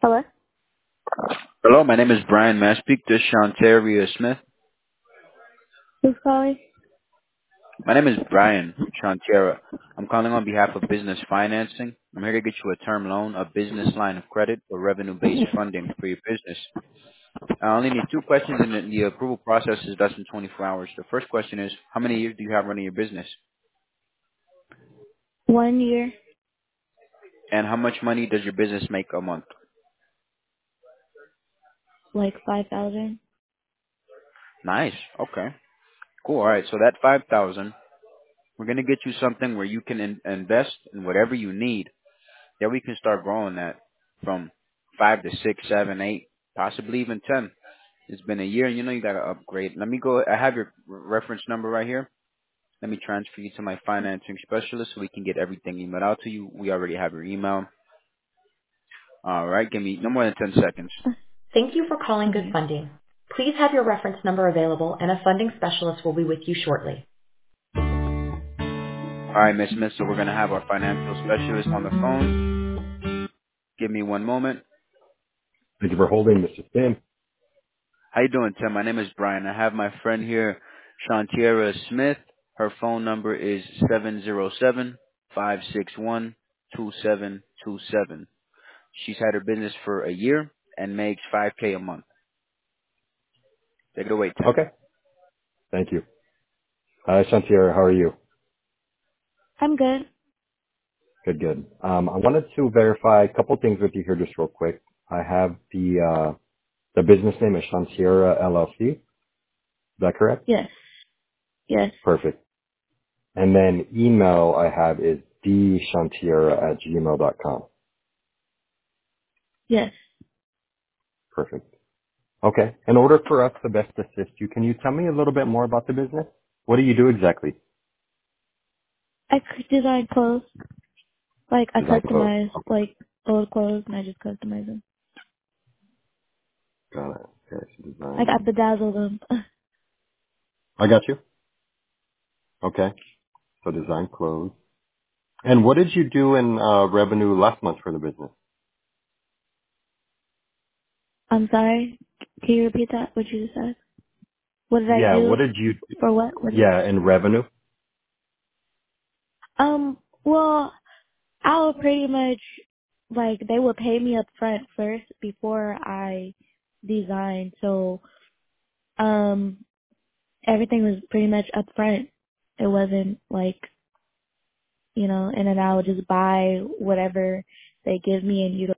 Hello? Hello, my name is Brian. May I speak to Shantaria Smith? Who's calling? My name is Brian Shantaria. I'm calling on behalf of Business Financing. I'm here to get you a term loan, a business line of credit, or revenue-based funding for your business. I only need two questions, and the approval process is less than 24 hours. The first question is, how many years do you have running your business? 1 year, And how much money does your business make a month? like 5,000. Nice. Okay. Cool. All right. So that 5,000, we're gonna get you something where you can invest in whatever you need. Yeah, we can start growing that from 5 to 6, 7, 8, possibly even 10. It's been a year, and you got to upgrade. Let me go. I have your reference number right here. Let me transfer you to my financing specialist so we can get everything emailed out to you. We already have your email. All right, give me no more than 10 seconds. Thank you for calling Good Okay. Funding. Please have your reference number available and a funding specialist will be with you shortly. All right, Miss Smith, so we're going to have our financial specialist on the phone. Give me one moment. Thank you for holding, Mr. Tim. How you doing, Tim? My name is Brian. I have my friend here, Shantiera Smith. Her phone number is 707-561-2727. She's had her business for a year and makes $5K a month. Take it away, Tim. Okay. Thank you. Hi, Shantiera. How are you? I'm good. Good, good. I wanted to verify a couple things with you here just real quick. I have the business name is Shantiera LLC. Is that correct? Yes. Yes. Perfect. And then email I have is dshantiera@gmail.com. Yes. Perfect. Okay. In order for us to best assist you, can you tell me a little bit more about the business? What do you do exactly? I design clothes. Like, I Design clothes. customize, Okay. like, old clothes, and I just customize them. Got it. Okay. So Like, I design. bedazzle them. I got you. Okay. So design clothes. And what did you do in revenue last month for the business? I'm sorry. Can you repeat that? What you just said? What did I Yeah, what do? did you, For what? yeah, in revenue? Well, I would pretty much, like, they would pay me up front first before I designed. So, everything was pretty much up front. It wasn't like, and then I would just buy whatever they give me and utilize